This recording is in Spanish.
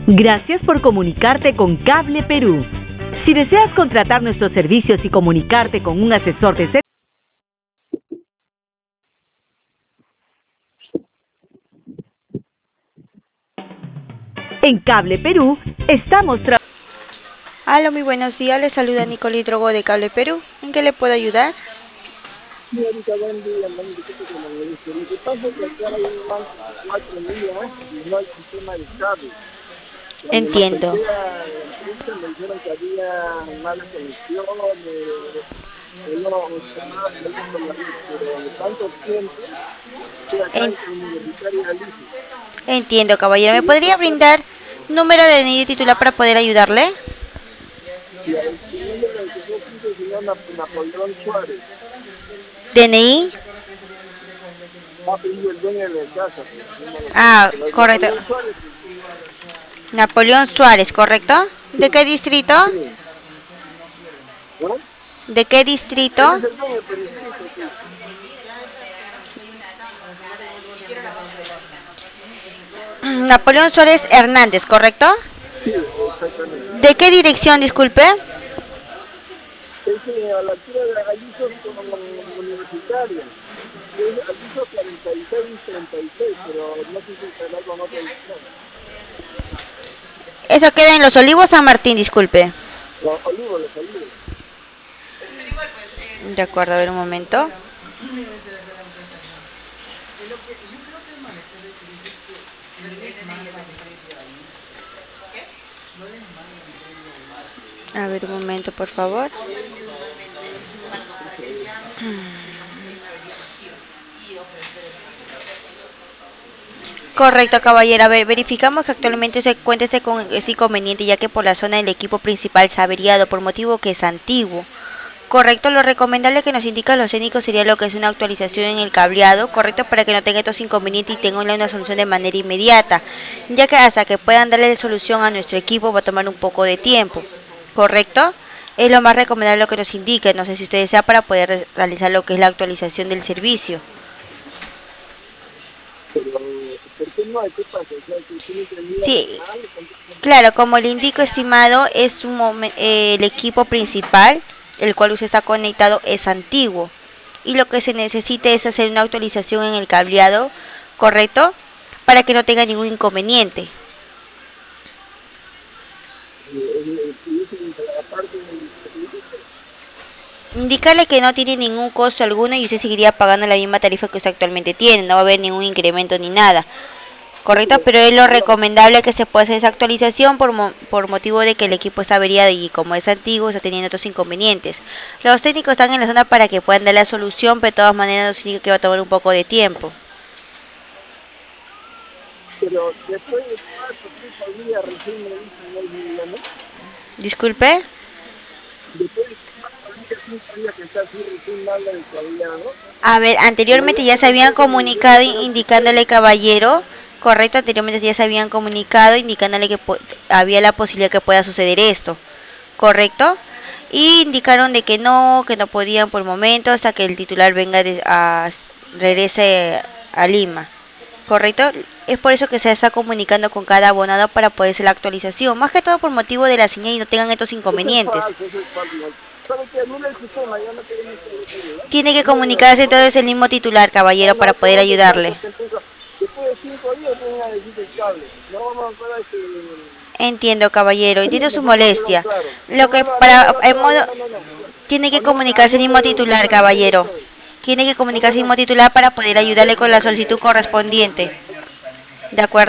Gracias por comunicarte con Cable Perú. Si deseas contratar nuestros servicios y comunicarte con un asesor de servicio, en Cable Perú estamos trabajando. Hola, muy buenos días. Les saluda Nicole Hidrogo de Cable Perú. ¿En qué le puedo ayudar? Señorita, buen día, disculpe que me moleste. Lo que pasa es que acá hay un banco de 4 días y no hay sistema de cable. Cuando me Entiendo. acerqué a la empresa me dijeron que había mala conexión, que no estaba saliendo la red, pero de tanto tiempo estoy acá En- en Universitaria Alicia. Entiendo, caballero. ¿Me Quería podría tratar brindar número de DNI titular para poder ayudarle? si el número de que yo puse el señor Napoleón Suárez, DNI. ha pedido el dueño de la casa, pues, yo no lo sé. Ah, Pero el correcto. Napoleón Suárez, pues, Napoleón Suárez, ¿correcto? ¿De qué distrito? sí, ¿no? ¿De qué Él distrito? es el dueño del distrito, pues. Napoleón Suárez Hernández, ¿correcto? Sí, exactamente. ¿De qué dirección, disculpe? Es a la altura de Alisos con Universitaria. Es Alisos 46-36, pero no sé si estará con otra edición. Eso queda en Los Olivos, San Martín, disculpe. Los olivos. De acuerdo, a ver un momento. A ver un momento, por favor. Correcto, caballero. A ver, verificamos que actualmente se cuéntese con ese inconveniente, ya que por la zona del equipo principal se ha averiado por motivo que es antiguo. Correcto, lo recomendable que nos indican los técnicos sería lo que es una actualización en el cableado, correcto, para que no tenga estos inconvenientes y tenga una solución de manera inmediata, ya que hasta que puedan darle solución a nuestro equipo va a tomar un poco de tiempo, correcto. Es lo más recomendable lo que nos indique, no sé si usted desea para poder realizar lo que es la actualización del servicio. Pero, ¿por qué no? ¿Qué pasa? O sea, que tiene que venir a Sí, personal. claro, como le indico, estimado, es el equipo principal, el cual usted está conectado, es antiguo. Y lo que se necesita es hacer una actualización en el cableado, ¿correcto? Para que no tenga ningún inconveniente. Aparte del servicio, Indicarle que no tiene ningún costo alguno y usted seguiría pagando la misma tarifa que usted actualmente tiene, no va a haber ningún incremento ni nada. Correcto, pero es lo recomendable que se pueda hacer esa actualización por motivo de que el equipo está averiado y como es antiguo está teniendo otros inconvenientes. Los técnicos están en la zona para que puedan dar la solución, pero de todas maneras nos indica que va a tomar un poco de tiempo. pero después de 4 o 5 días recién me dicen hoy día, ¿no? Disculpe. Después de 5 días que está así recién habla del cableado, A ver, pero anteriormente ya ya se cuando habían empiezan a decirme comunicado todo el indicándole, sistema, caballero, correcto, anteriormente ya se habían comunicado indicándole que había la posibilidad que pueda suceder esto, correcto, y indicaron de que no podían por el momento hasta que el titular venga regrese a Lima, correcto. Es por eso que se está comunicando con cada abonado para poder hacer la actualización, más que todo por motivo de la señal y no tengan estos inconvenientes. eso es falso. ¿Sabe qué? Anula el sistema, ya no queremos que lo tenga, ¿ya? Tiene que Anúlelo, comunicarse por favor. entonces el mismo titular, caballero, para No poder podemos estar ayudarle. porque entonces, después de 5 días vienen a decir el cable. No vamos a entrar Entiendo, caballero, entiendo su nos vamos a hacerlo molestia. claro. Lo que para Anúlelo el todo, modo no. tiene que comunicarse el mismo titular, Anúlelo caballero. todo. Tiene que No, no, comunicarse el no. mismo titular para poder ayudarle con la solicitud correspondiente. De acuerdo.